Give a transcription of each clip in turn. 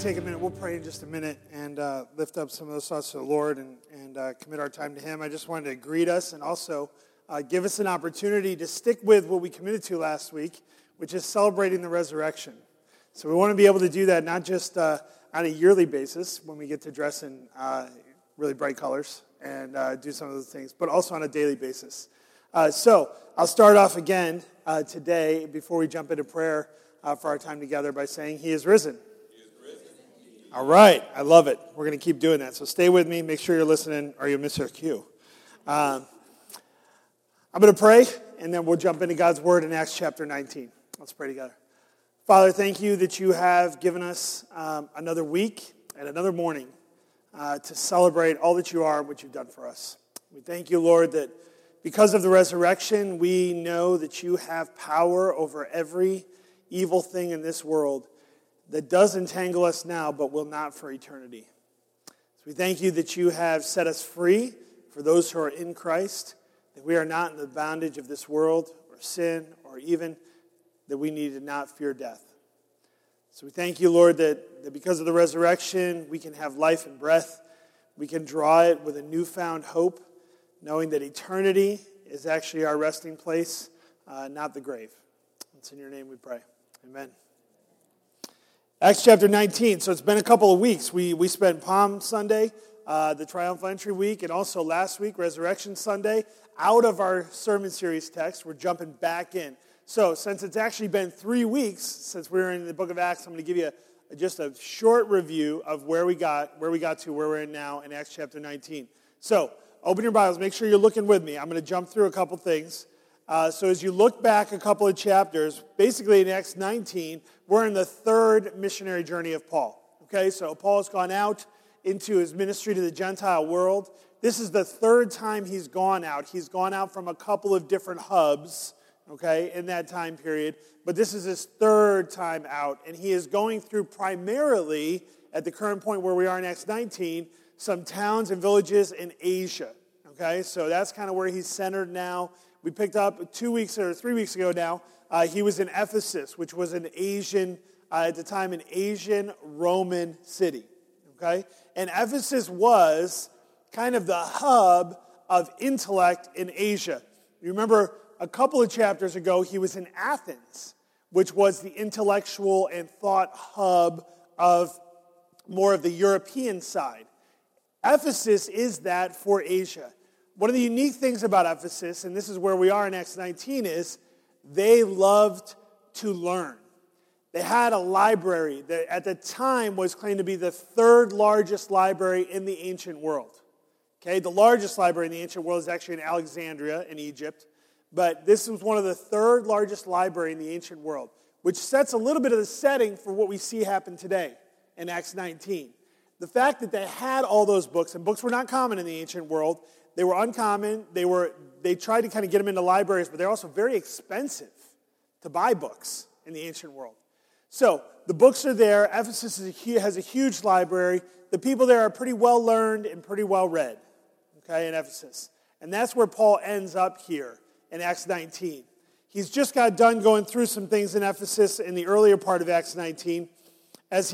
take a minute, we'll pray in just a minute and lift up some of those thoughts to the Lord and commit our time to Him. I just wanted to greet us and also give us an opportunity to stick with what we committed to last week, which is celebrating the resurrection. So we want to be able to do that not just on a yearly basis when we get to dress in really bright colors and do some of those things, but also on a daily basis. So I'll start off again today before we jump into prayer for our time together by saying He is risen. All right, I love it. We're going to keep doing that. So stay with me. Make sure you're listening or you'll miss your cue. I'm going to pray, and then we'll jump into God's Word in Acts chapter 19. Let's pray together. Father, thank you that you have given us another week and another morning to celebrate all that you are and what you've done for us. We thank you, Lord, that because of the resurrection, we know that you have power over every evil thing in this world that does entangle us now, but will not for eternity. So we thank you that you have set us free for those who are in Christ, that we are not in the bondage of this world or sin or even that we need to not fear death. So we thank you, Lord, that because of the resurrection, we can have life and breath. We can draw it with a newfound hope, knowing that eternity is actually our resting place, not the grave. It's in your name we pray. Amen. Acts chapter 19. So it's been a couple of weeks. We spent Palm Sunday, the Triumphal Entry week, and also last week, Resurrection Sunday, out of our sermon series text. We're jumping back in. So since it's actually been 3 weeks since we were in the book of Acts, I'm going to give you just a short review of where we got to, where we're in now in Acts chapter 19. So open your Bibles. Make sure you're looking with me. I'm going to jump through a couple things. So as you look back a couple of chapters, basically in Acts 19, we're in the third missionary journey of Paul. Okay, so Paul's gone out into his ministry to the Gentile world. This is the third time he's gone out. He's gone out from a couple of different hubs, okay, in that time period. But this is his third time out, and he is going through primarily, at the current point where we are in Acts 19, some towns and villages in Asia. Okay, so that's kind of where he's centered now. We picked up 2 weeks or 3 weeks ago now. He was in Ephesus, which was an Asian, at the time, an Asian Roman city. Okay? And Ephesus was kind of the hub of intellect in Asia. You remember a couple of chapters ago, he was in Athens, which was the intellectual and thought hub of more of the European side. Ephesus is that for Asia. One of the unique things about Ephesus, and this is where we are in Acts 19, is they loved to learn. They had a library that at the time was claimed to be the third largest library in the ancient world. Okay, the largest library in the ancient world is actually in Alexandria in Egypt, but this was one of the third largest library in the ancient world, which sets a little bit of the setting for what we see happen today in Acts 19. The fact that they had all those books, and books were not common in the ancient world. They were uncommon. They tried to kind of get them into libraries, but they're also very expensive to buy books in the ancient world. So the books are there. Ephesus has a huge library. The people there are pretty well learned and pretty well read, okay, in Ephesus. And that's where Paul ends up here in Acts 19. He's just got done going through some things in Ephesus in the earlier part of Acts 19. As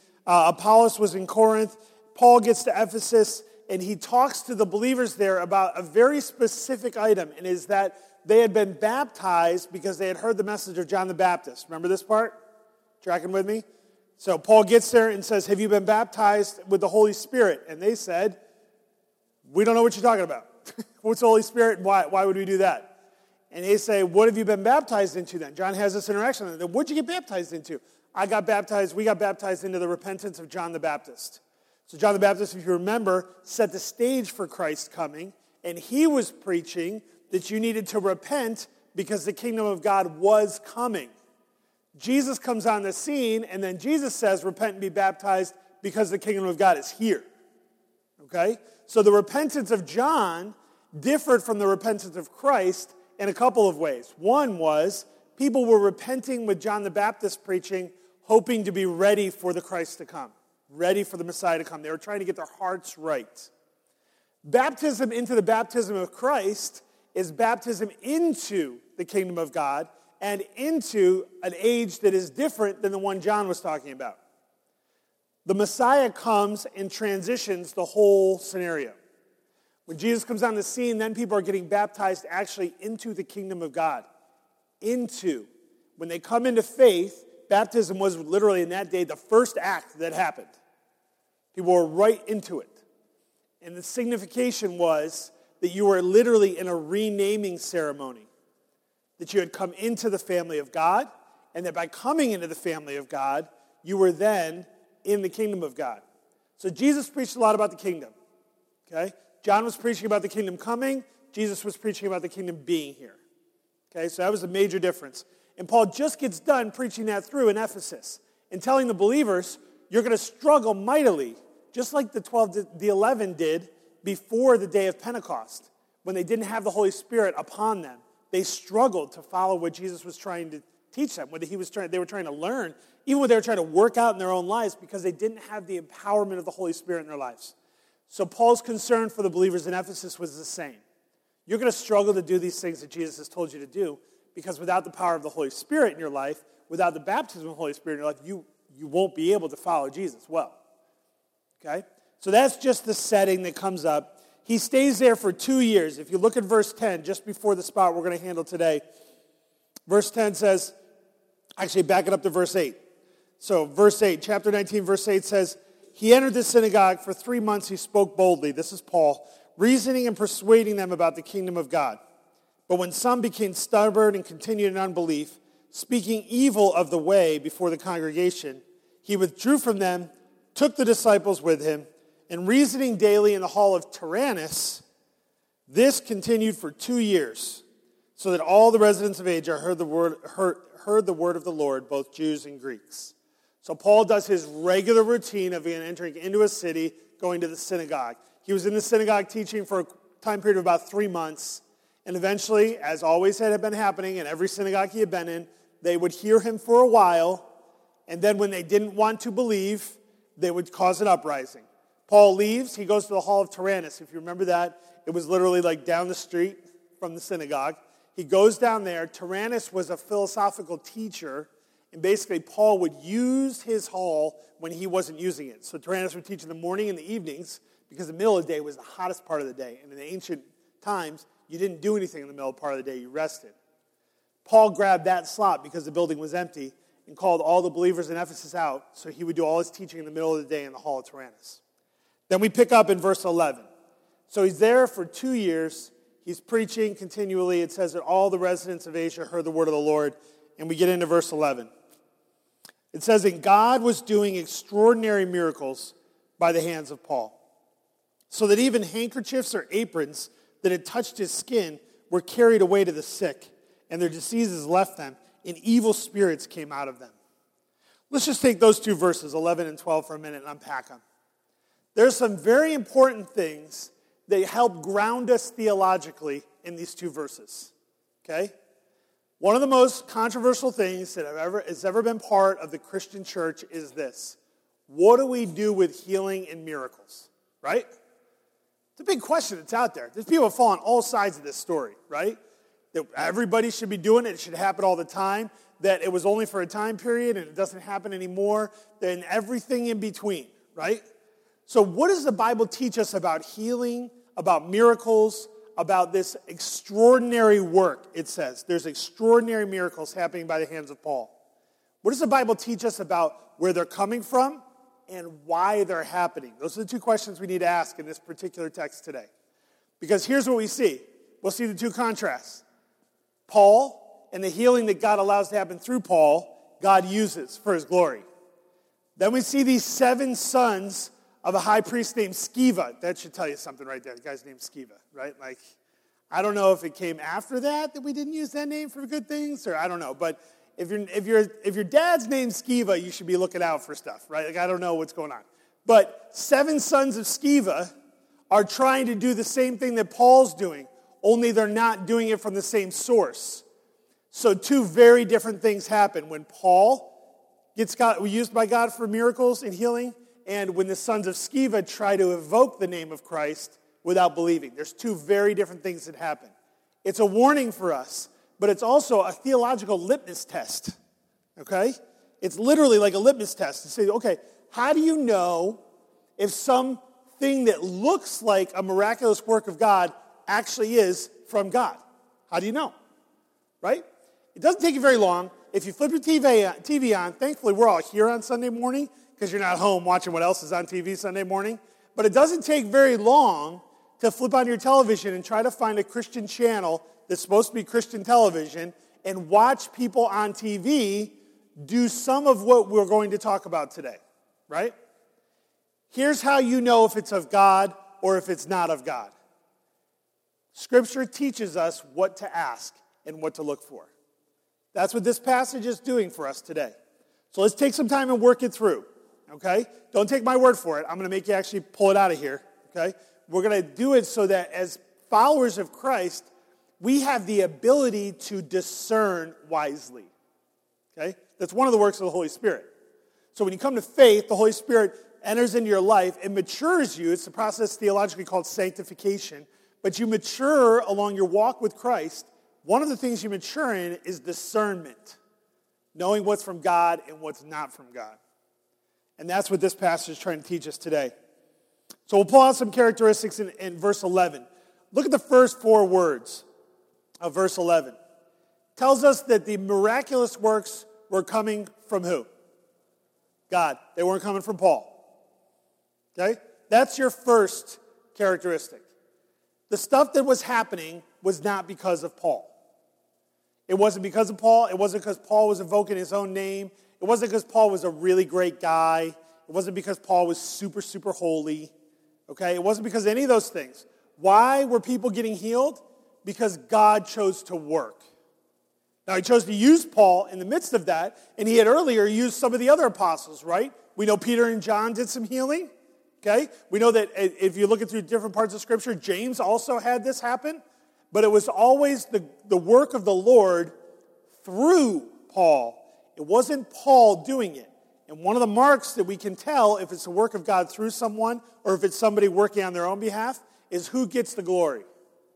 Apollos was in Corinth, Paul gets to Ephesus, and he talks to the believers there about a very specific item, and is that they had been baptized because they had heard the message of John the Baptist. Remember this part? Tracking with me? So Paul gets there and says, have you been baptized with the Holy Spirit? And they said, we don't know what you're talking about. What's the Holy Spirit, and why would we do that? And they say, what have you been baptized into then? John has this interaction with them. What'd you get baptized into? We got baptized into the repentance of John the Baptist. So John the Baptist, if you remember, set the stage for Christ coming, and he was preaching that you needed to repent because the kingdom of God was coming. Jesus comes on the scene, and then Jesus says, repent and be baptized because the kingdom of God is here. Okay? So the repentance of John differed from the repentance of Christ in a couple of ways. One was people were repenting with John the Baptist preaching, hoping to be ready for the Christ to come. Ready for the Messiah to come. They were trying to get their hearts right. Baptism into the baptism of Christ is baptism into the kingdom of God and into an age that is different than the one John was talking about. The Messiah comes and transitions the whole scenario. When Jesus comes on the scene, then people are getting baptized actually into the kingdom of God. When they come into faith, baptism was literally in that day the first act that happened. People were right into it. And the signification was that you were literally in a renaming ceremony. That you had come into the family of God, and that by coming into the family of God, you were then in the kingdom of God. So Jesus preached a lot about the kingdom. Okay? John was preaching about the kingdom coming. Jesus was preaching about the kingdom being here. Okay, so that was a major difference. And Paul just gets done preaching that through in Ephesus and telling the believers, you're going to struggle mightily, just like the 11 did before the day of Pentecost, when they didn't have the Holy Spirit upon them. They struggled to follow what Jesus was trying to teach them, what they were trying to learn, even what they were trying to work out in their own lives, because they didn't have the empowerment of the Holy Spirit in their lives. So Paul's concern for the believers in Ephesus was the same. You're going to struggle to do these things that Jesus has told you to do, because without the power of the Holy Spirit in your life, without the baptism of the Holy Spirit in your life, you won't be able to follow Jesus well. Okay? So that's just the setting that comes up. He stays there for 2 years. If you look at verse 10, just before the spot we're going to handle today, verse 10 says, actually back it up to verse 8. So verse 8, chapter 19, verse 8 says, he entered the synagogue. For 3 months he spoke boldly, this is Paul, reasoning and persuading them about the kingdom of God. But when some became stubborn and continued in unbelief, speaking evil of the way before the congregation, he withdrew from them, took the disciples with him, and reasoning daily in the hall of Tyrannus, this continued for 2 years, so that all the residents of Asia heard the word of the Lord, both Jews and Greeks. So Paul does his regular routine of entering into a city, going to the synagogue. He was in the synagogue teaching for a time period of about 3 months, and eventually, as always had been happening in every synagogue he had been in, they would hear him for a while, and then when they didn't want to believe, they would cause an uprising. Paul leaves. He goes to the hall of Tyrannus. If you remember that, it was literally like down the street from the synagogue. He goes down there. Tyrannus was a philosophical teacher, and basically Paul would use his hall when he wasn't using it. So Tyrannus would teach in the morning and the evenings, because the middle of the day was the hottest part of the day. And in the ancient times, you didn't do anything in the middle part of the day. You rested. Paul grabbed that slot because the building was empty and called all the believers in Ephesus out, so he would do all his teaching in the middle of the day in the hall of Tyrannus. Then we pick up in verse 11. So he's there for 2 years. He's preaching continually. It says that all the residents of Asia heard the word of the Lord. And we get into verse 11. It says, and God was doing extraordinary miracles by the hands of Paul, so that even handkerchiefs or aprons that had touched his skin were carried away to the sick, and their diseases left them, and evil spirits came out of them. Let's just take those 2 verses, 11 and 12, for a minute and unpack them. There's some very important things that help ground us theologically in these 2 verses. Okay? One of the most controversial things that has ever been part of the Christian church is this. What do we do with healing and miracles? Right? It's a big question that's out there. There's people that fall on all sides of this story, right? That everybody should be doing it. It should happen all the time. That it was only for a time period and it doesn't happen anymore. Then everything in between, right? So what does the Bible teach us about healing, about miracles, about this extraordinary work, it says? There's extraordinary miracles happening by the hands of Paul. What does the Bible teach us about where they're coming from and why they're happening? Those are the 2 questions we need to ask in this particular text today. Because here's what we see. We'll see the 2 contrasts. Paul and the healing that God allows to happen through Paul, God uses for his glory. Then we see these 7 sons of a high priest named Sceva. That should tell you something right there. The guy's named Sceva, right? Like, I don't know if it came after that we didn't use that name for good things, or I don't know. But if your dad's named Sceva, you should be looking out for stuff, right? Like, I don't know what's going on. But 7 sons of Sceva are trying to do the same thing that Paul's doing, only they're not doing it from the same source. So 2 very different things happen. When Paul gets used by God for miracles and healing, and when the sons of Sceva try to evoke the name of Christ without believing. There's 2 very different things that happen. It's a warning for us, but it's also a theological litmus test, okay? It's literally like a litmus test to say, okay, How do you know if something that looks like a miraculous work of God actually is from God? How do you know? Right? It doesn't take you very long. If you flip your TV on, thankfully we're all here on Sunday morning because you're not home watching what else is on TV Sunday morning. But it doesn't take very long to flip on your television and try to find a Christian channel that's supposed to be Christian television and watch people on TV do some of what we're going to talk about today, right? Here's how you know if it's of God or if it's not of God. Scripture teaches us what to ask and what to look for. That's what this passage is doing for us today. So let's take some time and work it through, okay? Don't take my word for it. I'm going to make you actually pull it out of here, okay? We're going to do it so that as followers of Christ, we have the ability to discern wisely, okay? That's one of the works of the Holy Spirit. So when you come to faith, the Holy Spirit enters into your life and matures you. It's a process theologically called sanctification. But you mature along your walk with Christ. One of the things you mature in is discernment, knowing what's from God and what's not from God. And that's what this passage is trying to teach us today. So we'll pull out some characteristics in verse 11. Look at the first 4 words of verse 11. It tells us that the miraculous works were coming from who? God. They weren't coming from Paul. Okay? That's your first characteristic. The stuff that was happening was not because of Paul. It wasn't because of Paul. It wasn't because Paul was invoking his own name. It wasn't because Paul was a really great guy. It wasn't because Paul was super, super holy. Okay? It wasn't because of any of those things. Why were people getting healed? Because God chose to work. Now, he chose to use Paul in the midst of that, and he had earlier used some of the other apostles, right? We know Peter and John did some healing, okay? We know that if you look at through different parts of Scripture, James also had this happen, but it was always the work of the Lord through Paul. It wasn't Paul doing it. And one of the marks that we can tell if it's the work of God through someone or if it's somebody working on their own behalf is who gets the glory.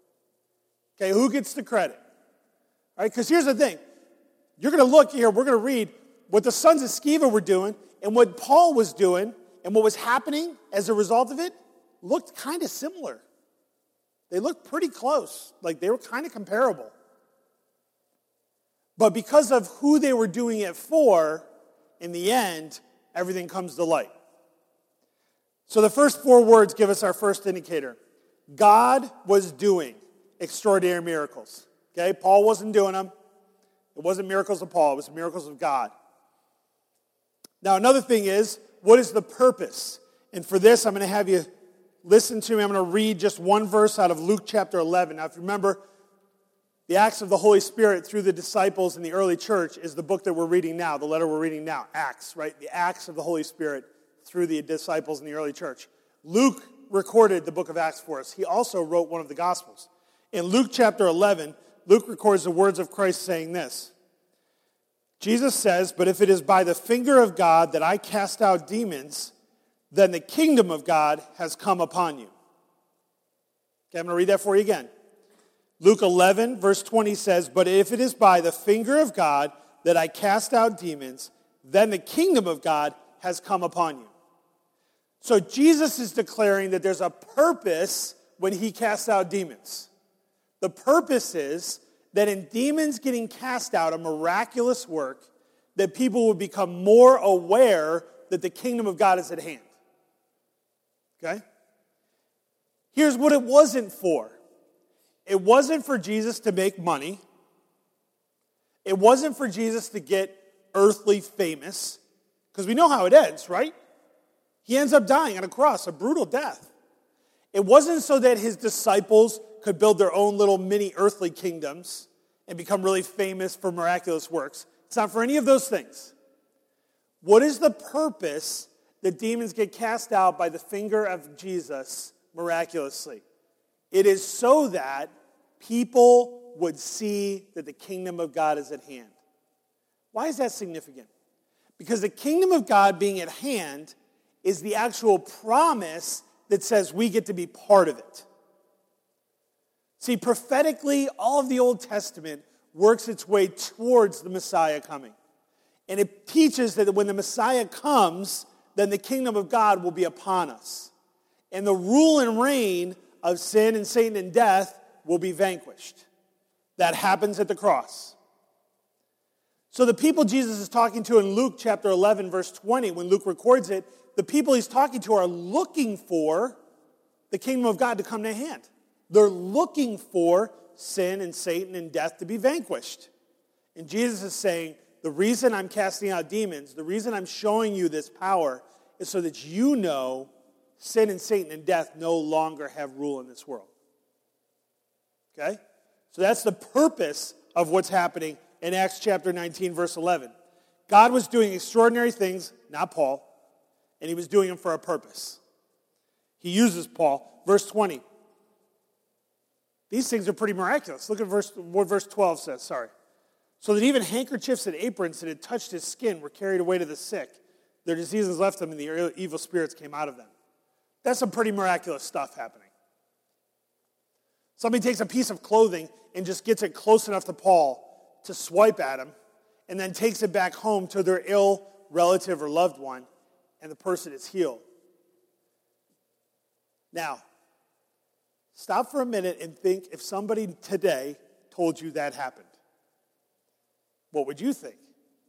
Okay, who gets the credit? All right, because here's the thing. You're going to look here, we're going to read what the sons of Sceva were doing and what Paul was doing and what was happening as a result of it looked kind of similar. They looked pretty close, like they were kind of comparable. But because of who they were doing it for, in the end, everything comes to light. So the first 4 words give us our first indicator. God was doing extraordinary miracles. Okay, Paul wasn't doing them. It wasn't miracles of Paul. It was miracles of God. Now, another thing is, what is the purpose? And for this, I'm going to have you listen to me. I'm going to read just one verse out of Luke chapter 11. Now, if you remember, the Acts of the Holy Spirit through the disciples in the early church is the book that we're reading now, the letter we're reading now, Acts, right? The Acts of the Holy Spirit through the disciples in the early church. Luke recorded the book of Acts for us. He also wrote one of the Gospels. In Luke chapter 11, Luke records the words of Christ saying this. Jesus says, "But if it is by the finger of God that I cast out demons, then the kingdom of God has come upon you." Okay, I'm going to read that for you again. Luke 11, verse 20 says, "But if it is by the finger of God that I cast out demons, then the kingdom of God has come upon you." So Jesus is declaring that there's a purpose when he casts out demons. The purpose is that in demons getting cast out, a miraculous work, that people would become more aware that the kingdom of God is at hand. Okay? Here's what it wasn't for. It wasn't for Jesus to make money. It wasn't for Jesus to get earthly famous, because we know how it ends, right? He ends up dying on a cross, a brutal death. It wasn't so that his disciples could build their own little mini earthly kingdoms and become really famous for miraculous works. It's not for any of those things. What is the purpose that demons get cast out by the finger of Jesus miraculously? It is so that people would see that the kingdom of God is at hand. Why is that significant? Because the kingdom of God being at hand is the actual promise that says we get to be part of it. See, prophetically, all of the Old Testament works its way towards the Messiah coming. And it teaches that when the Messiah comes, then the kingdom of God will be upon us. And the rule and reign of sin and Satan and death will be vanquished. That happens at the cross. So the people Jesus is talking to in Luke chapter 11, verse 20, when Luke records it, the people he's talking to are looking for the kingdom of God to come to hand. They're looking for sin and Satan and death to be vanquished. And Jesus is saying, the reason I'm casting out demons, the reason I'm showing you this power is so that you know sin and Satan and death no longer have rule in this world. Okay? So that's the purpose of what's happening in Acts chapter 19, verse 11. God was doing extraordinary things, not Paul, and he was doing them for a purpose. He uses Paul. Verse 20. These things are pretty miraculous. Look at what verse 12 says, So that even handkerchiefs and aprons that had touched his skin were carried away to the sick. Their diseases left them, and the evil spirits came out of them. That's some pretty miraculous stuff happening. Somebody takes a piece of clothing and just gets it close enough to Paul to swipe at him, and then takes it back home to their ill relative or loved one, and the person is healed. Now, stop for a minute and think if somebody today told you that happened. What would you think?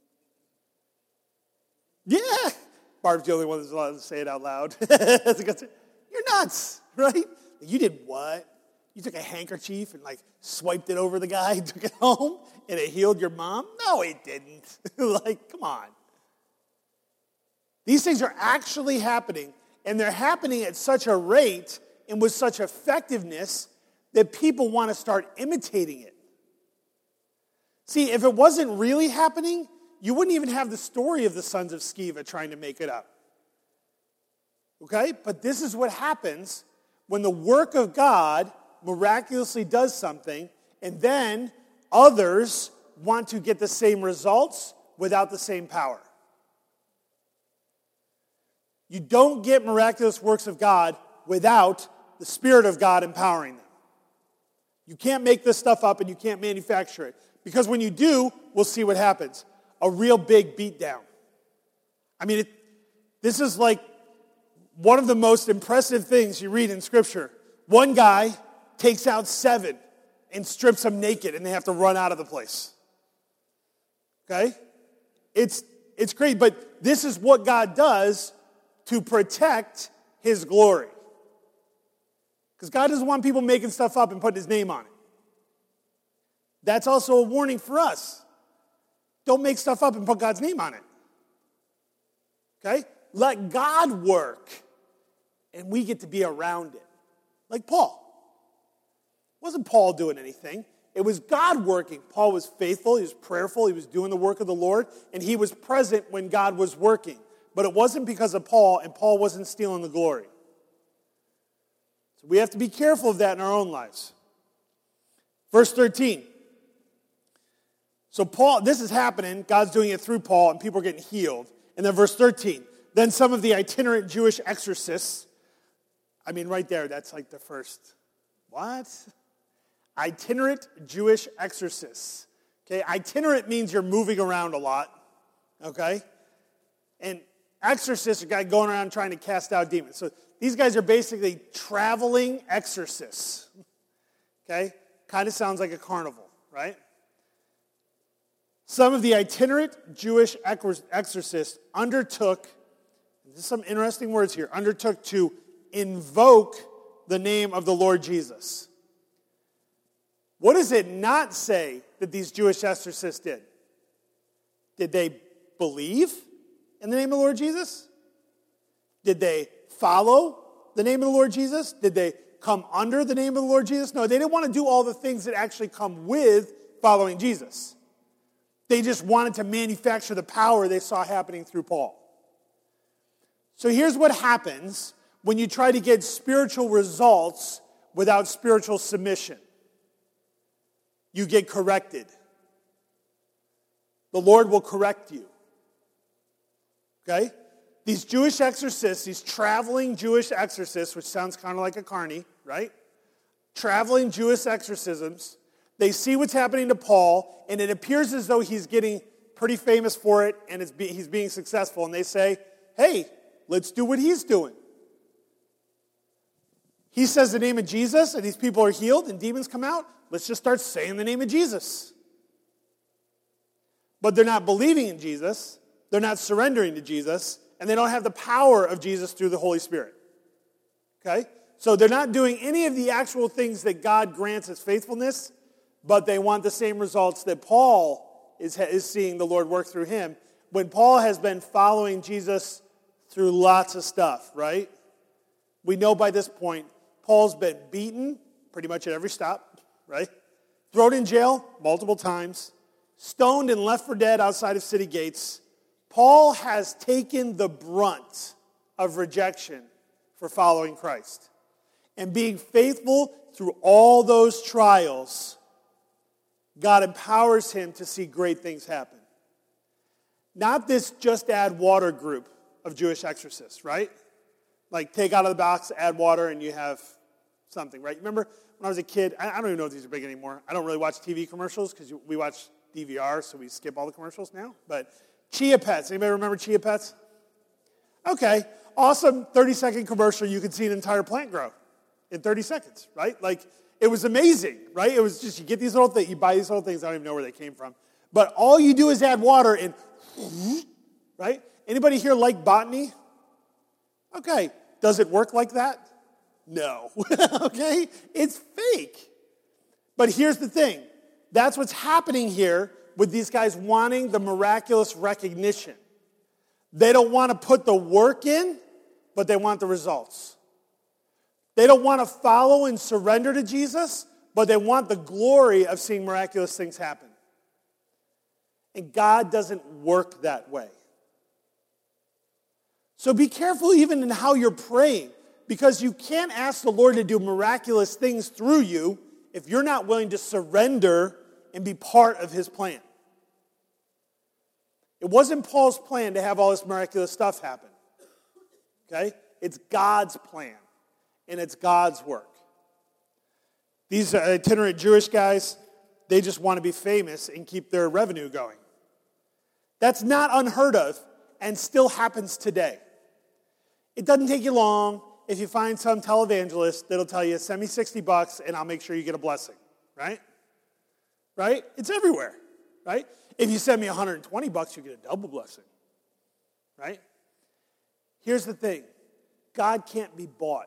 Yeah! Barb's the only one that's allowed to say it out loud. You're nuts, right? You did what? You took a handkerchief and swiped it over the guy and took it home and it healed your mom? No, it didn't. Come on. These things are actually happening, and they're happening at such a rate and with such effectiveness that people want to start imitating it. See, if it wasn't really happening, you wouldn't even have the story of the sons of Sceva trying to make it up. Okay? But this is what happens when the work of God miraculously does something, and then others want to get the same results without the same power. You don't get miraculous works of God without the Spirit of God empowering them. You can't make this stuff up and you can't manufacture it. Because when you do, we'll see what happens. A real big beatdown. I mean, this is one of the most impressive things you read in Scripture. One guy takes out 7 and strips them naked, and they have to run out of the place. Okay? It's great, but this is what God does to protect his glory. Because God doesn't want people making stuff up and putting his name on it. That's also a warning for us. Don't make stuff up and put God's name on it. Okay? Let God work, and we get to be around it. Like Paul. It wasn't Paul doing anything. It was God working. Paul was faithful, he was prayerful, he was doing the work of the Lord, and he was present when God was working. But it wasn't because of Paul, and Paul wasn't stealing the glory. So we have to be careful of that in our own lives. Verse 13. So Paul, this is happening, God's doing it through Paul, and people are getting healed. And then verse 13. Then some of the itinerant Jewish exorcists, right there, that's the first. What? Itinerant Jewish exorcists. Okay, itinerant means you're moving around a lot. Okay? And exorcists are guys going around trying to cast out demons. So these guys are basically traveling exorcists. Okay? Kind of sounds like a carnival, right? Some of the itinerant Jewish exorcists undertook, there's some interesting words here, undertook to invoke the name of the Lord Jesus. What does it not say that these Jewish exorcists did? Did they believe in the name of the Lord Jesus? Did they follow the name of the Lord Jesus? Did they come under the name of the Lord Jesus? No, they didn't want to do all the things that actually come with following Jesus. They just wanted to manufacture the power they saw happening through Paul. So here's what happens when you try to get spiritual results without spiritual submission. You get corrected. The Lord will correct you. Okay? These Jewish exorcists, these traveling Jewish exorcists, which sounds kind of like a carny, right? Traveling Jewish exorcisms, they see what's happening to Paul, and it appears as though he's getting pretty famous for it, and he's being successful. And they say, hey, let's do what he's doing. He says the name of Jesus, and these people are healed, and demons come out. Let's just start saying the name of Jesus. But they're not believing in Jesus. They're not surrendering to Jesus. And they don't have the power of Jesus through the Holy Spirit. Okay? So they're not doing any of the actual things that God grants as faithfulness, but they want the same results that Paul is seeing the Lord work through him. When Paul has been following Jesus through lots of stuff, right? We know by this point, Paul's been beaten pretty much at every stop, right? Thrown in jail multiple times, stoned and left for dead outside of city gates. Paul has taken the brunt of rejection for following Christ. And being faithful through all those trials, God empowers him to see great things happen. Not this just add water group of Jewish exorcists, right? Like take out of the box, add water, and you have something, right? Remember when I was a kid, I don't even know if these are big anymore. I don't really watch TV commercials because we watch DVR, so we skip all the commercials now. But Chia Pets, anybody remember Chia Pets? Okay, awesome 30-second commercial. You could see an entire plant grow in 30 seconds, right? Like, it was amazing, right? It was just, you get these little things, you buy these little things, I don't even know where they came from. But all you do is add water and, right? Anybody here like botany? Okay, does it work like that? No, okay? It's fake. But here's the thing. That's what's happening here with these guys wanting the miraculous recognition. They don't want to put the work in, but they want the results. They don't want to follow and surrender to Jesus, but they want the glory of seeing miraculous things happen. And God doesn't work that way. So be careful even in how you're praying, because you can't ask the Lord to do miraculous things through you if you're not willing to surrender and be part of his plan. It wasn't Paul's plan to have all this miraculous stuff happen. Okay? It's God's plan, and it's God's work. These itinerant Jewish guys, they just want to be famous and keep their revenue going. That's not unheard of and still happens today. It doesn't take you long if you find some televangelist that'll tell you, send me $60 and I'll make sure you get a blessing, right? Right? It's everywhere, right? If you send me $120, you get a double blessing, right? Here's the thing. God can't be bought.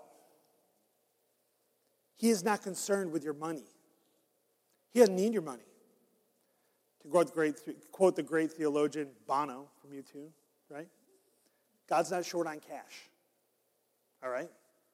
He is not concerned with your money. He doesn't need your money. To quote the great theologian Bono from U2, right? God's not short on cash. All right?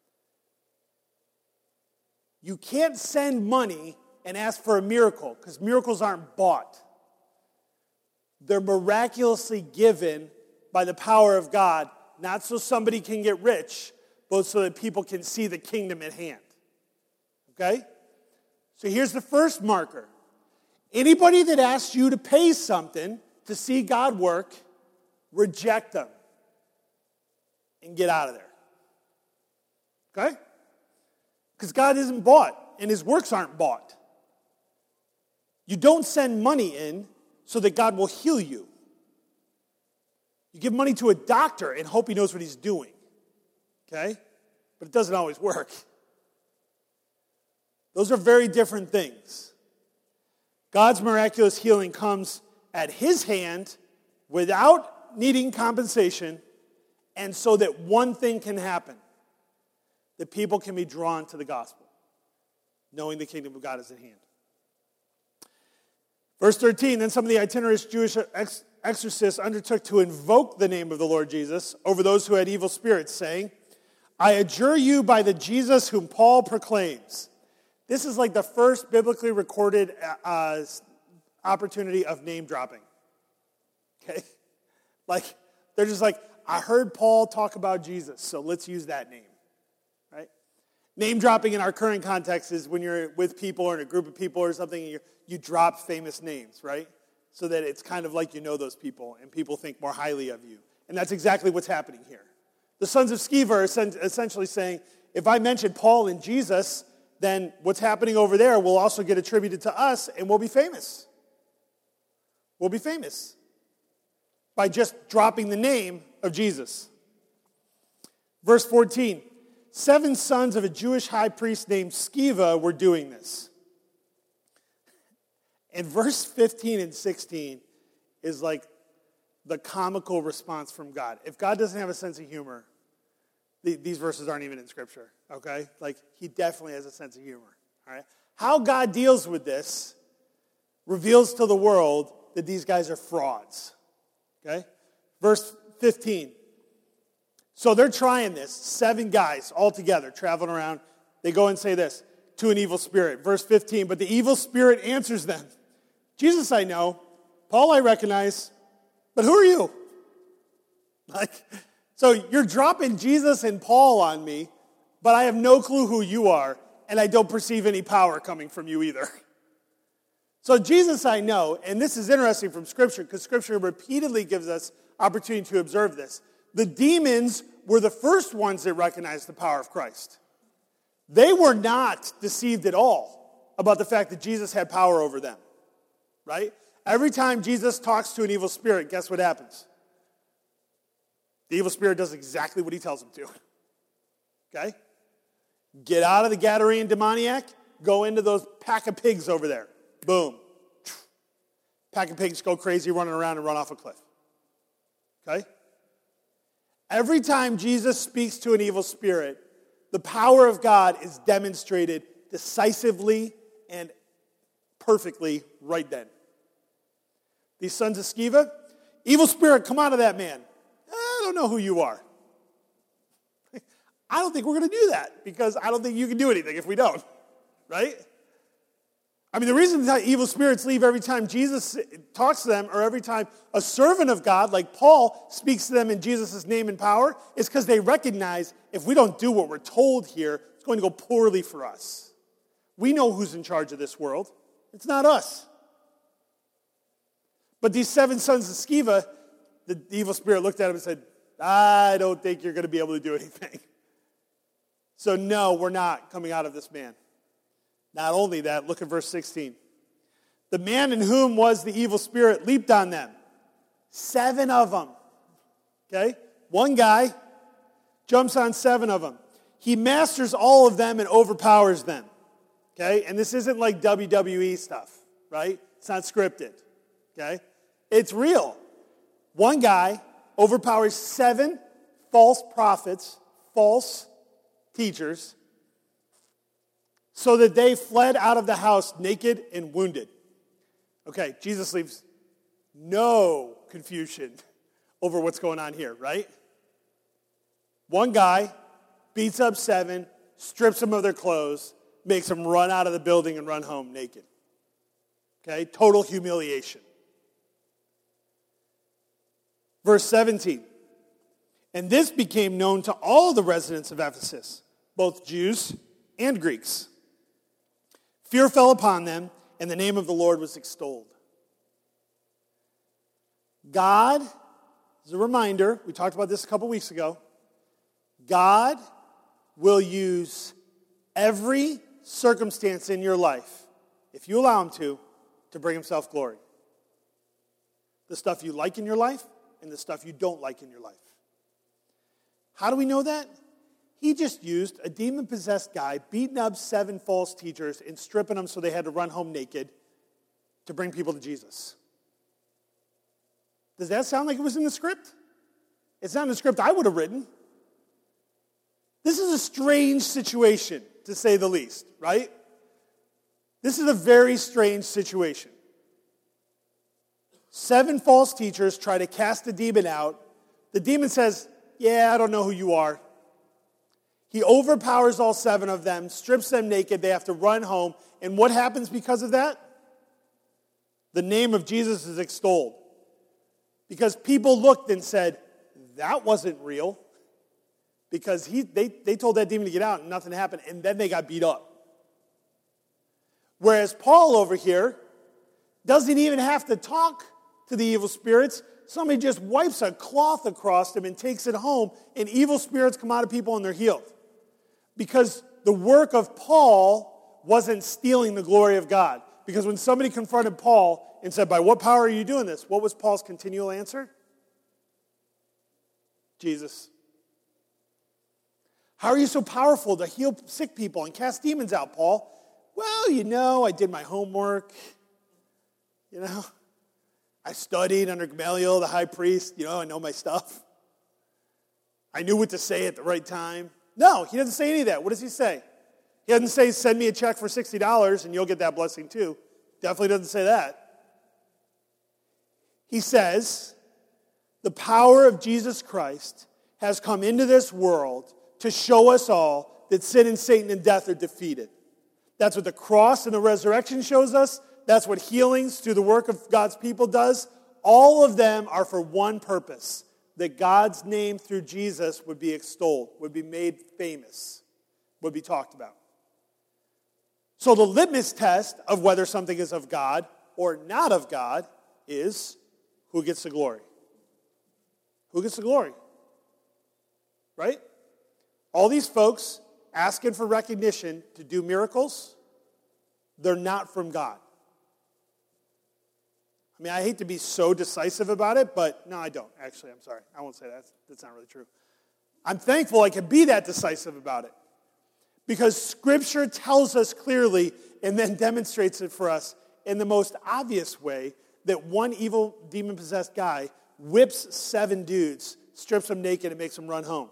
You can't send money and ask for a miracle because miracles aren't bought. They're miraculously given by the power of God, not so somebody can get rich, but so that people can see the kingdom at hand. Okay? So here's the first marker. Anybody that asks you to pay something to see God work, reject them and get out of there. Okay? Because God isn't bought and his works aren't bought. You don't send money in so that God will heal you. You give money to a doctor and hope he knows what he's doing. Okay? But it doesn't always work. Those are very different things. God's miraculous healing comes at his hand without needing compensation, and so that one thing can happen. That people can be drawn to the gospel, knowing the kingdom of God is at hand. Verse 13, then some of the itinerant Jewish exorcists undertook to invoke the name of the Lord Jesus over those who had evil spirits, saying, I adjure you by the Jesus whom Paul proclaims. This is like the first biblically recorded opportunity of name dropping. Okay? Like, they're just like, I heard Paul talk about Jesus, so let's use that name. Right? Name dropping in our current context is when you're with people or in a group of people or something, and you drop famous names, right? So that it's kind of like you know those people, and people think more highly of you. And that's exactly what's happening here. The sons of Sceva are essentially saying, if I mention Paul and Jesus, then what's happening over there will also get attributed to us, and we'll be famous. We'll be famous by just dropping the name of Jesus. Verse 14, 7 sons of a Jewish high priest named Sceva were doing this. And verse 15 and 16 is like the comical response from God. If God doesn't have a sense of humor, these verses aren't even in Scripture, okay? Like, he definitely has a sense of humor, all right? How God deals with this reveals to the world that these guys are frauds, okay? Verse 15. So they're trying this. 7 guys all together traveling around. They go and say this to an evil spirit. Verse 15, but the evil spirit answers them. Jesus I know, Paul I recognize, but who are you? So you're dropping Jesus and Paul on me, but I have no clue who you are, and I don't perceive any power coming from you either. So Jesus I know, and this is interesting from Scripture, because Scripture repeatedly gives us opportunity to observe this. The demons were the first ones that recognized the power of Christ. They were not deceived at all about the fact that Jesus had power over them, right? Every time Jesus talks to an evil spirit, guess what happens? The evil spirit does exactly what he tells him to, okay? Get out of the Gadarene demoniac, go into those pack of pigs over there. Boom. Pack of pigs go crazy, running around and run off a cliff, okay? Every time Jesus speaks to an evil spirit, the power of God is demonstrated decisively and perfectly right then. These sons of Sceva, evil spirit, come out of that man. I don't know who you are. I don't think we're going to do that because I don't think you can do anything if we don't, right? I mean, the reason that evil spirits leave every time Jesus talks to them or every time a servant of God, like Paul, speaks to them in Jesus' name and power is because they recognize if we don't do what we're told here, it's going to go poorly for us. We know who's in charge of this world. It's not us. But these 7 sons of Sceva, the evil spirit looked at him and said, I don't think you're going to be able to do anything. So no, we're not coming out of this man. Not only that, look at verse 16. The man in whom was the evil spirit leaped on them. 7 of them. Okay? One guy jumps on 7 of them. He masters all of them and overpowers them. Okay? And this isn't like WWE stuff, right? It's not scripted. Okay? It's real. One guy overpowers 7 false prophets, false teachers, so that they fled out of the house naked and wounded. Okay, Jesus leaves no confusion over what's going on here, right? One guy beats up 7, strips them of their clothes, makes them run out of the building and run home naked. Okay, total humiliation. Verse 17. And this became known to all the residents of Ephesus, both Jews and Greeks. Fear fell upon them, and the name of the Lord was extolled. God, as a reminder, we talked about this a couple weeks ago, God will use every circumstance in your life, if you allow him to bring himself glory. The stuff you like in your life and the stuff you don't like in your life. How do we know that? He just used a demon-possessed guy beating up 7 false teachers and stripping them so they had to run home naked to bring people to Jesus. Does that sound like it was in the script? It's not in the script I would have written. This is a strange situation, to say the least, right? This is a very strange situation. 7 false teachers try to cast a demon out. The demon says, yeah, I don't know who you are. He overpowers all 7 of them, strips them naked. They have to run home. And what happens because of that? The name of Jesus is extolled. Because people looked and said, that wasn't real. Because they told that demon to get out and nothing happened. And then they got beat up. Whereas Paul over here doesn't even have to talk to the evil spirits. Somebody just wipes a cloth across them and takes it home, and evil spirits come out of people and they're healed. Because the work of Paul wasn't stealing the glory of God. Because when somebody confronted Paul and said, by what power are you doing this? What was Paul's continual answer? Jesus. How are you so powerful to heal sick people and cast demons out, Paul? Well, I did my homework. I studied under Gamaliel, the high priest. I know my stuff. I knew what to say at the right time. No, he doesn't say any of that. What does he say? He doesn't say, send me a check for $60 and you'll get that blessing too. Definitely doesn't say that. He says, the power of Jesus Christ has come into this world to show us all that sin and Satan and death are defeated. That's what the cross and the resurrection shows us. That's what healings through the work of God's people does. All of them are for one purpose, that God's name through Jesus would be extolled, would be made famous, would be talked about. So the litmus test of whether something is of God or not of God is who gets the glory. Who gets the glory? Right? All these folks asking for recognition to do miracles, they're not from God. I hate to be so decisive about it, but no, I don't. Actually, I'm sorry. I won't say that. That's not really true. I'm thankful I can be that decisive about it. Because Scripture tells us clearly and then demonstrates it for us in the most obvious way that one evil demon-possessed guy whips 7 dudes, strips them naked, and makes them run home.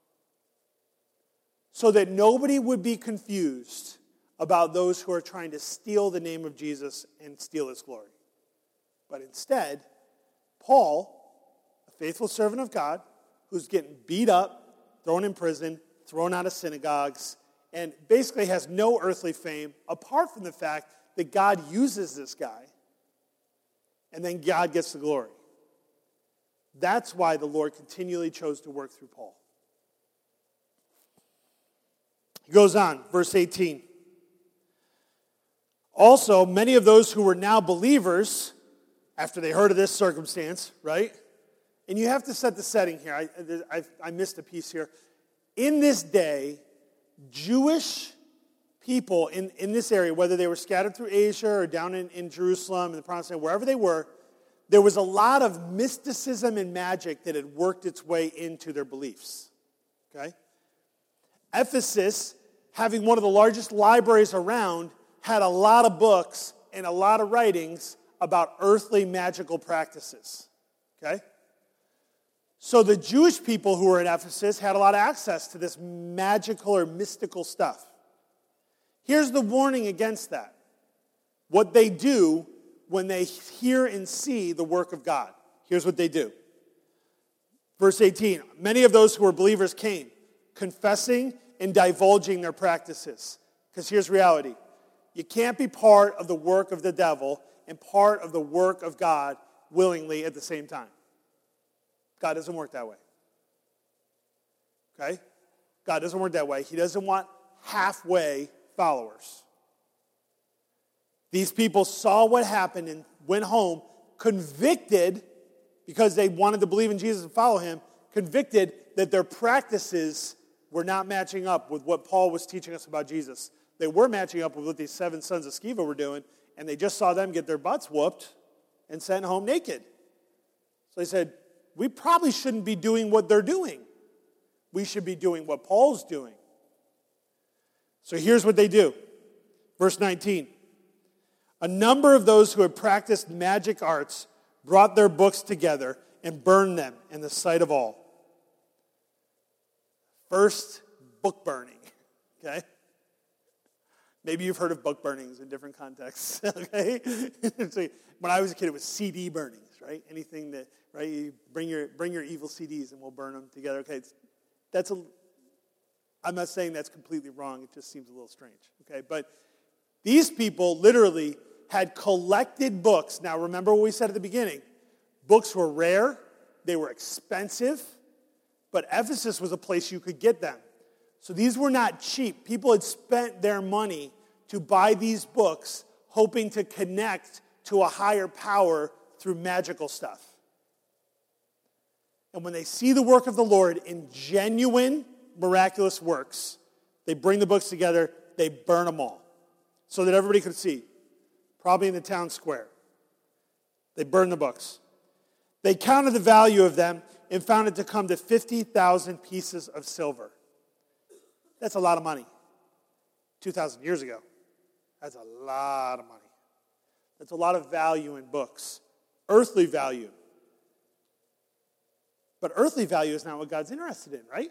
So that nobody would be confused about those who are trying to steal the name of Jesus and steal his glory. But instead, Paul, a faithful servant of God, who's getting beat up, thrown in prison, thrown out of synagogues, and basically has no earthly fame apart from the fact that God uses this guy, and then God gets the glory. That's why the Lord continually chose to work through Paul. He goes on, verse 18. Also, many of those who were now believers, after they heard of this circumstance, right? And you have to set the setting here. I missed a piece here. In this day, Jewish people in this area, whether they were scattered through Asia or down in Jerusalem, in the Promised Land, wherever they were, there was a lot of mysticism and magic that had worked its way into their beliefs. Okay? Ephesus, having one of the largest libraries around, had a lot of books and a lot of writings about earthly magical practices. Okay? So the Jewish people who were in Ephesus had a lot of access to this magical or mystical stuff. Here's the warning against that. What they do when they hear and see the work of God. Here's what they do. Verse 18, many of those who were believers came, confessing and divulging their practices. Because here's reality. You can't be part of the work of the devil and part of the work of God willingly at the same time. God doesn't work that way. Okay? God doesn't work that way. He doesn't want halfway followers. These people saw what happened and went home convicted, because they wanted to believe in Jesus and follow him, convicted that their practices were not matching up with what Paul was teaching us about Jesus. They were matching up with what these 7 sons of Sceva were doing, and they just saw them get their butts whooped and sent home naked. So they said, we probably shouldn't be doing what they're doing. We should be doing what Paul's doing. So here's what they do. Verse 19. A number of those who had practiced magic arts brought their books together and burned them in the sight of all. First, book burning. Okay? Maybe you've heard of book burnings in different contexts. Okay? So when I was a kid, it was CD burnings, right? Anything that, right? You bring your evil CDs and we'll burn them together. Okay, I'm not saying that's completely wrong. It just seems a little strange. Okay, but these people literally had collected books. Now, remember what we said at the beginning. Books were rare. They were expensive. But Ephesus was a place you could get them. So these were not cheap. People had spent their money to buy these books, hoping to connect to a higher power through magical stuff. And when they see the work of the Lord in genuine, miraculous works, they bring the books together, they burn them all so that everybody could see, probably in the town square. They burn the books. They counted the value of them and found it to come to 50,000 pieces of silver. That's a lot of money. 2,000 years ago. That's a lot of money. That's a lot of value in books. Earthly value. But earthly value is not what God's interested in, right?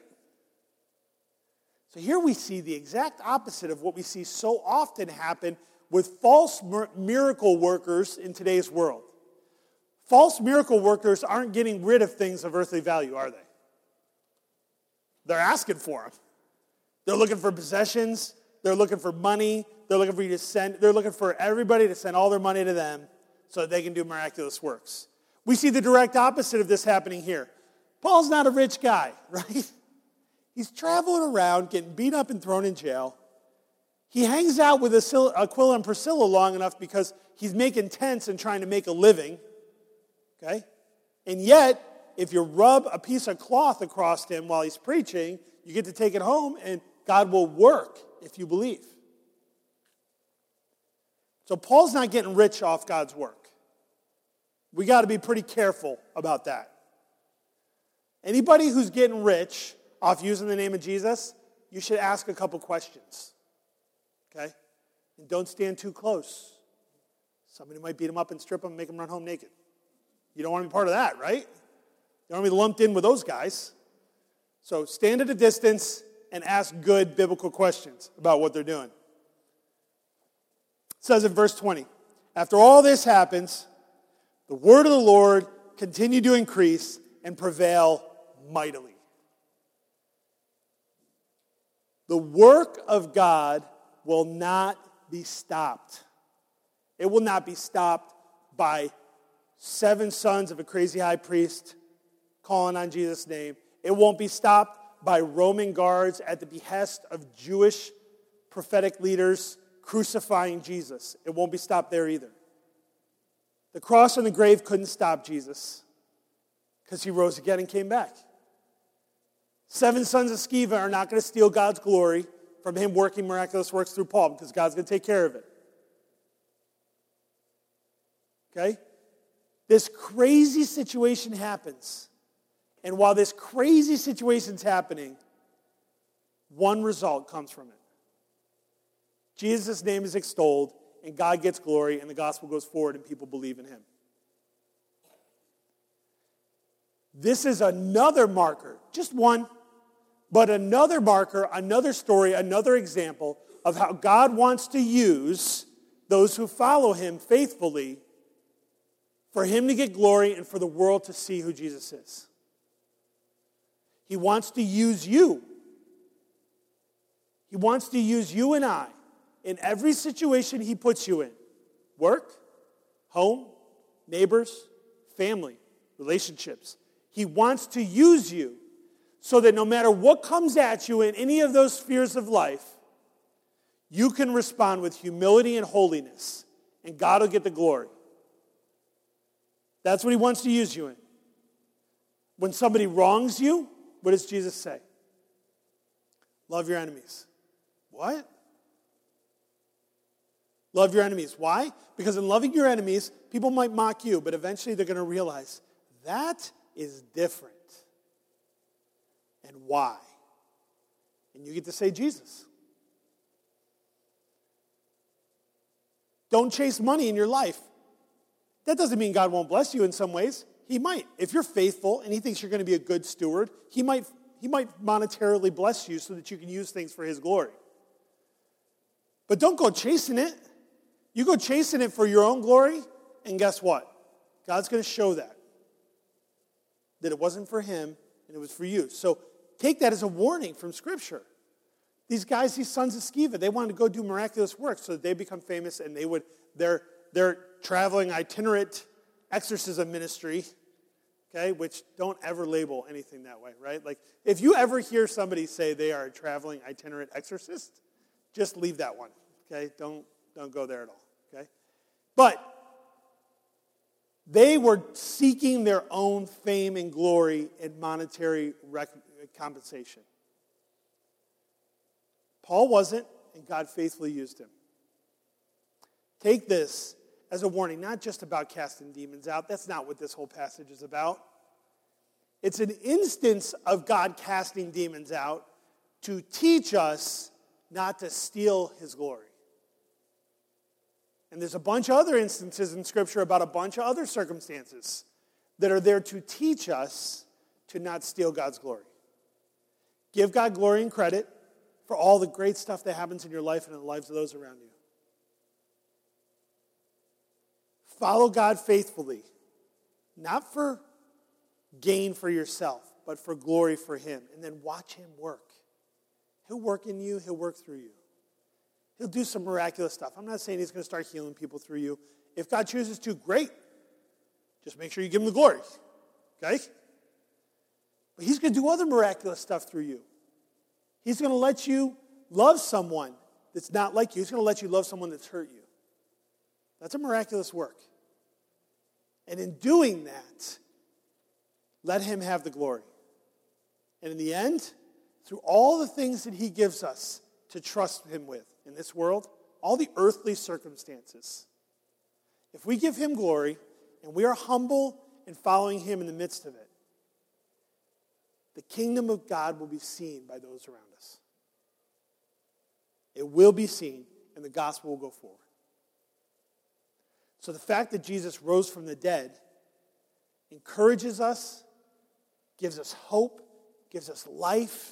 So here we see the exact opposite of what we see so often happen with false miracle workers in today's world. False miracle workers aren't getting rid of things of earthly value, are they? They're asking for them. They're looking for possessions. They're looking for money. They're looking for you to send. They're looking for everybody to send all their money to them so that they can do miraculous works. We see the direct opposite of this happening here. Paul's not a rich guy, right? He's traveling around, getting beat up and thrown in jail. He hangs out with Aquila and Priscilla long enough because he's making tents and trying to make a living. Okay? And yet, if you rub a piece of cloth across him while he's preaching, you get to take it home and God will work if you believe. So Paul's not getting rich off God's work. We got to be pretty careful about that. Anybody who's getting rich off using the name of Jesus, you should ask a couple questions. Okay? And don't stand too close. Somebody might beat him up and strip him and make him run home naked. You don't want to be part of that, right? You don't want to be lumped in with those guys. So stand at a distance and ask good biblical questions about what they're doing. It says in verse 20, after all this happens, the word of the Lord continued to increase and prevail mightily. The work of God will not be stopped. It will not be stopped by 7 sons of a crazy high priest calling on Jesus' name. It won't be stopped by Roman guards at the behest of Jewish prophetic leaders crucifying Jesus. It won't be stopped there either. The cross and the grave couldn't stop Jesus because he rose again and came back. 7 sons of Sceva are not going to steal God's glory from him working miraculous works through Paul because God's going to take care of it. Okay? This crazy situation happens. And while this crazy situation's happening, one result comes from it. Jesus' name is extolled, and God gets glory, and the gospel goes forward, and people believe in him. This is another marker, just one, but another marker, another story, another example of how God wants to use those who follow him faithfully for him to get glory and for the world to see who Jesus is. He wants to use you. He wants to use you and I in every situation he puts you in. Work, home, neighbors, family, relationships. He wants to use you so that no matter what comes at you in any of those spheres of life, you can respond with humility and holiness, and God will get the glory. That's what he wants to use you in. When somebody wrongs you, what does Jesus say? Love your enemies. What? Love your enemies. Why? Because in loving your enemies, people might mock you, but eventually they're going to realize that is different. And why? And you get to say Jesus. Don't chase money in your life. That doesn't mean God won't bless you in some ways. He might. If you're faithful and he thinks you're going to be a good steward, he might monetarily bless you so that you can use things for his glory. But don't go chasing it. You go chasing it for your own glory, and guess what? God's going to show that it wasn't for him and it was for you. So take that as a warning from Scripture. These guys, these sons of Sceva, they wanted to go do miraculous work so that they become famous, and their traveling itinerant exorcism ministry, okay, which don't ever label anything that way, right? Like, if you ever hear somebody say they are a traveling itinerant exorcist, just leave that one, okay? Don't go there at all, okay? But they were seeking their own fame and glory and monetary compensation. Paul wasn't, and God faithfully used him. Take this as a warning, not just about casting demons out. That's not what this whole passage is about. It's an instance of God casting demons out to teach us not to steal his glory. And there's a bunch of other instances in Scripture about a bunch of other circumstances that are there to teach us to not steal God's glory. Give God glory and credit for all the great stuff that happens in your life and in the lives of those around you. Follow God faithfully, not for gain for yourself, but for glory for him. And then watch him work. He'll work in you. He'll work through you. He'll do some miraculous stuff. I'm not saying he's going to start healing people through you. If God chooses to, great. Just make sure you give him the glory. Okay? But he's going to do other miraculous stuff through you. He's going to let you love someone that's not like you. He's going to let you love someone that's hurt you. That's a miraculous work. And in doing that, let him have the glory. And in the end, through all the things that he gives us to trust him with in this world, all the earthly circumstances, if we give him glory and we are humble in following him in the midst of it, the kingdom of God will be seen by those around us. It will be seen, and the gospel will go forward. So the fact that Jesus rose from the dead encourages us, gives us hope, gives us life.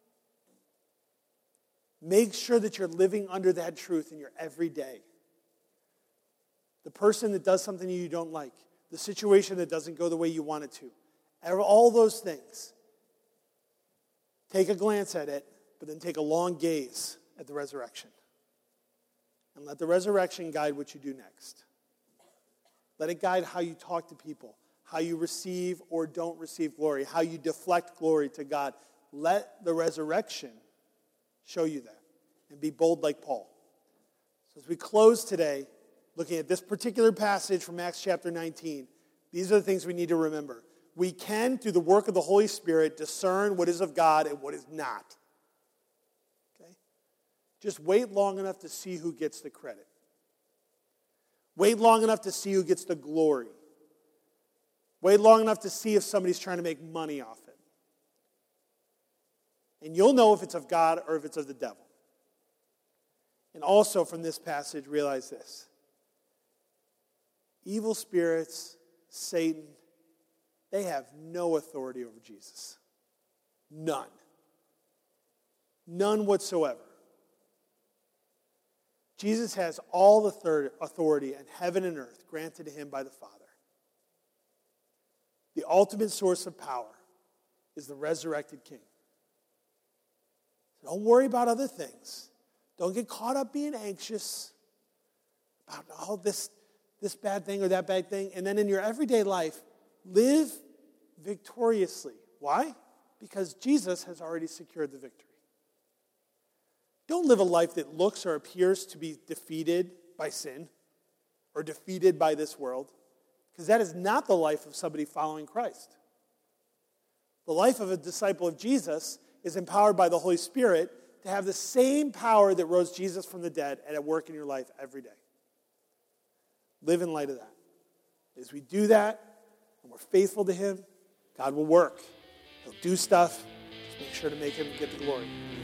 Make sure that you're living under that truth in your everyday. The person that does something you don't like, the situation that doesn't go the way you want it to, all those things. Take a glance at it, but then take a long gaze at the resurrection. And let the resurrection guide what you do next. Let it guide how you talk to people, how you receive or don't receive glory, how you deflect glory to God. Let the resurrection show you that, and be bold like Paul. So as we close today, looking at this particular passage from Acts chapter 19, these are the things we need to remember. We can, through the work of the Holy Spirit, discern what is of God and what is not. Okay? Just wait long enough to see who gets the credit. Wait long enough to see who gets the glory. Wait long enough to see if somebody's trying to make money off it. And you'll know if it's of God or if it's of the devil. And also from this passage, realize this. Evil spirits, Satan, they have no authority over Jesus. None. None whatsoever. Jesus has all the authority in heaven and earth granted to him by the Father. The ultimate source of power is the resurrected King. Don't worry about other things. Don't get caught up being anxious about this bad thing or that bad thing. And then in your everyday life, live victoriously. Why? Because Jesus has already secured the victory. Don't live a life that looks or appears to be defeated by sin or defeated by this world, because that is not the life of somebody following Christ. The life of a disciple of Jesus is empowered by the Holy Spirit to have the same power that rose Jesus from the dead and at work in your life every day. Live in light of that. As we do that, and we're faithful to him, God will work. He'll do stuff. Just make sure to make him get the glory.